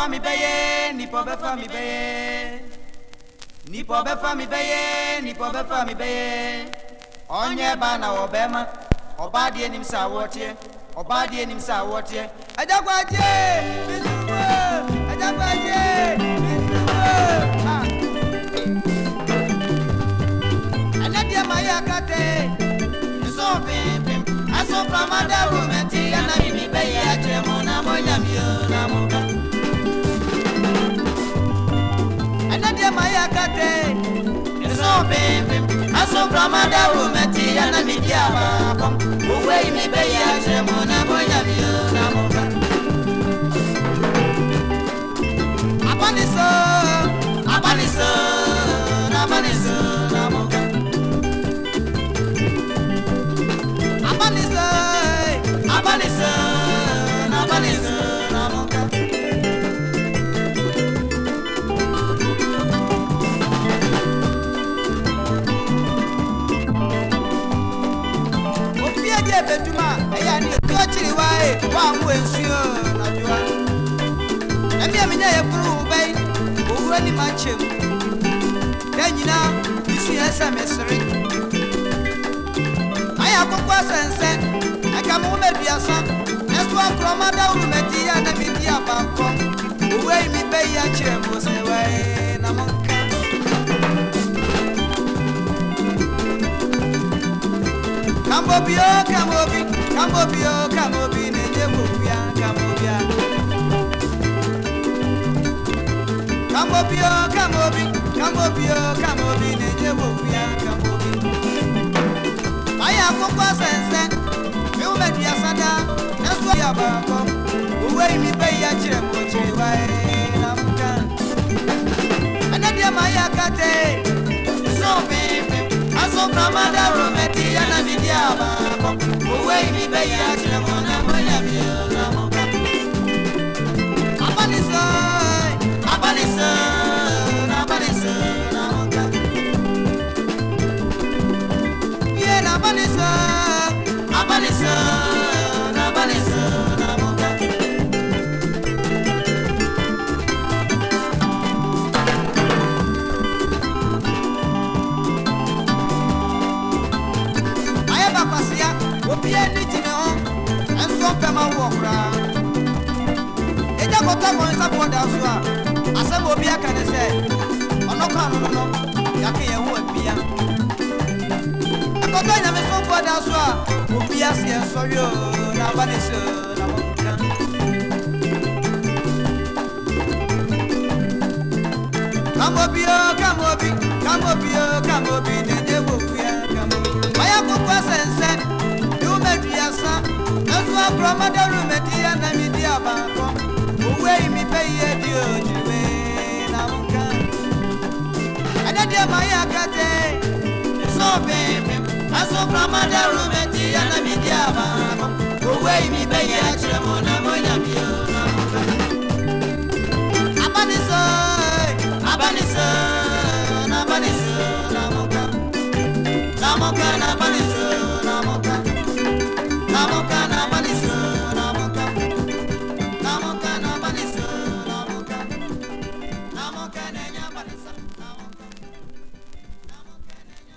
mi beye, nipo be fa mi beye. Nipo be fa mi beye, nipo be fa mi beye. Onye ba na obema, oba die nim sa wotie, oba die nim sa wotie. Ajagwaje, bizuwo, ajagwaje, bizuwo. Ah. Anadia maya kate, so pim, aso pramada rumeti ana mi beye achemo na monya mio na moka. Anadia maya kate, so pim, aso pramada rumeti ana mi diaba kom. Uwe mi beye achemo na monya mio na moka. Abaniso, abaniso, abaniso na moka. Abaniso, abaniso, abaniso na moka. Ofia die beduma, eya ni to chiri wae, wa mu ensuo na jua. Emi amenya ye kuru bai, owura ni machem. Danyina, isu esa mesere. Aya kokwa sense, aka mu meduasa. Esu akroma da urumeti ya na midi abanko. Owei mi bai ya chiremo se wai na monka. Kambobio, kamobi nenye mubia, kambobia. Kambobio, nenye mubia, kambobi. Aya kokwa sense, mi umedi asada, nesu ya bako. Uwe mi bai ya chiremo chiriwai na muka. Anadia maya kate, so pimpim, aso pramada rometi ya na vidia bako. Uwe mi bai ya chiremo na moya mio na muka. Abaniso, abaniso, abaniso na muka. Yeah, abaniso, abaniso, abaniso na muka. Aya bapasia, opie ni jine ho, enso pema wokra. Eja kota mo nsa boda so a, asem obi aka ne se, ono ka no yake ye ho apia. Akota nya me so boda so a, obi ase enso yo na baneso na monka. Kamobi nenye bokuya kamobi. Maya kokwa sense, you meduasa. Esu akromada rumeti ya na midi abanko. Uwe mi beye dio jiwe na monka. Anadia maya kate, so baby, aso pramada rumeti ya na midi abanko.